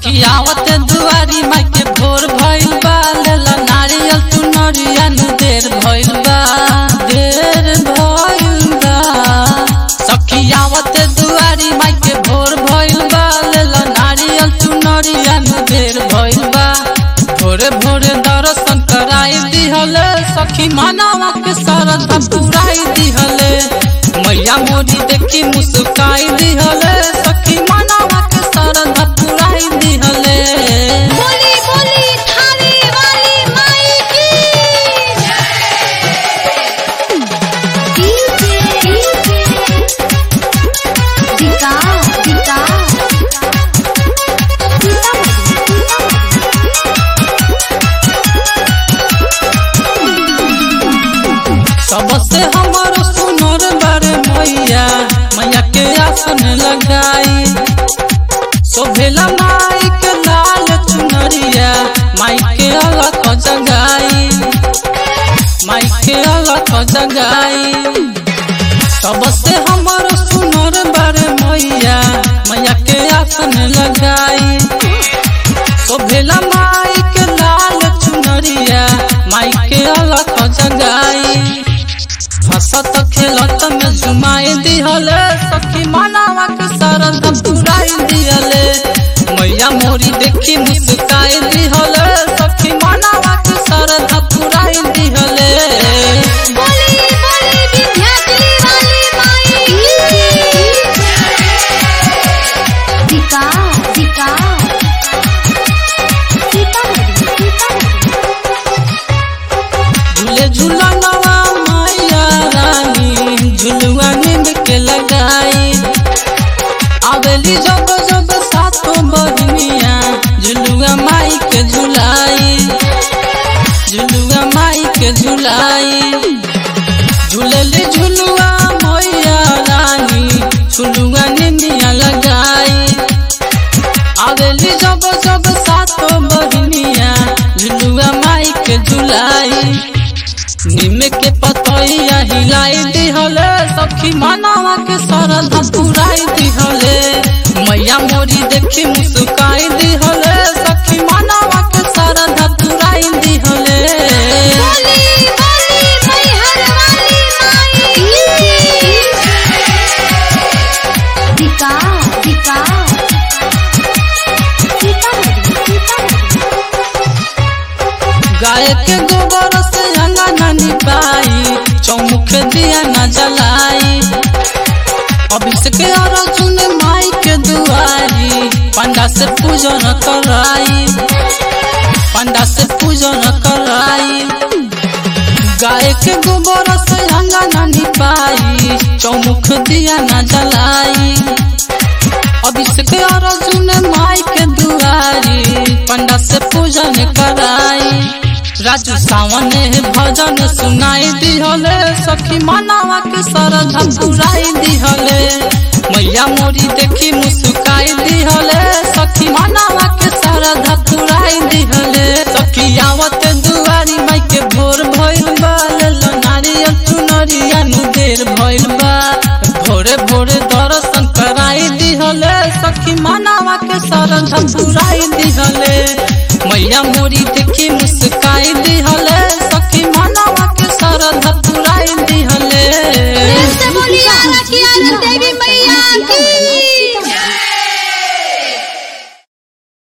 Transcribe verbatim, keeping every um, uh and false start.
सखियावत दुआरी माई के भोर भइल बा, लेला नारियल तू नरिया नु देर भइल बा, देर भइल बा। सखियावत दुआरी माई के भोर भइल बा, लेला नारियल तू नरिया नु देर भइल बा। भोरे भोरे दर्शन कराई दिहले, सखी मानवा के सरधा पुराई दिहले, मैया मोरी देखी मुस्काई दिहले, सखी मानवा के सरधा पुराई दिहले। बोली बोली थाने वाली माई की डीजे दिका दिका सबसे हमारो सुनर बारे मैया, मैया के आसन लगाई, शोभेला माई के लाल चुनरिया, माई के अलग जगाई, माई के अलग जगाई। सबसे हमारो सुनर बारे मैया, मैया के आसन लगाई, शोभेला माई के लाल चुनरिया, माई के अलग जगाई। हंसत खेलत में जुमाई दिहले, सखी मानवा के सरधा पुराई दिहले, मैया मोरी देखी मुस्काई दिहले, सखी मानवा के सरधा पुराई दिहले। बोली बोली विद्यार्थी वाली माई दिका दिका झूले झूला नवा मैया रानी, झुलुआ नींद के लगाई, आवेली जब जब सातों बहनिया, झुलुआ माई के झुलाई, झुलुआ माई के झुलाई। झूलली झुलुआ मैया रानी, झुलुआ नींदिया लगाई, आवेली जब जब सातों बहनिया, झुलुआ माई के झुलाई। निम के पतैया हिलाई दिहले, सखी मानवा के सरधा पुराई दिहले, मैया मोरी देखी मुस्काई दिहले, सखी मानवा के सरधा पुराई दिहले। बोली बोली मैहर वाली माई दिका दिका गाय के गोबर से अंगना निपाई, चौमुख दिया न जलाई, अभिषेक अर्जुन माई के दुआरी, पंडा से पूजन कराई, पंडा से पूजन कराई। गाय के गोबर से अंगना निपाई, चौमुख दिया न जलाई, अभिषेक अर्जुन माई के दुआरी, पंडा से पूजन कराई। राजू सावन भजन सुनाई दिहले, सखी मानवा के सरधा पुराई दिहले, मैया मोरी देखी मुस्काई दिहले, सखी मानवा के सरधा पुराई दिहले। सखियावत दुआरी माई के भोर भइल बा, लेला नारियल चुनरिया नु देर भइल बा, भोरे भोरे दर्शन कराई दिहले, सखी मानवा के सरधा पुराई दिहले, मैया मोरी देखी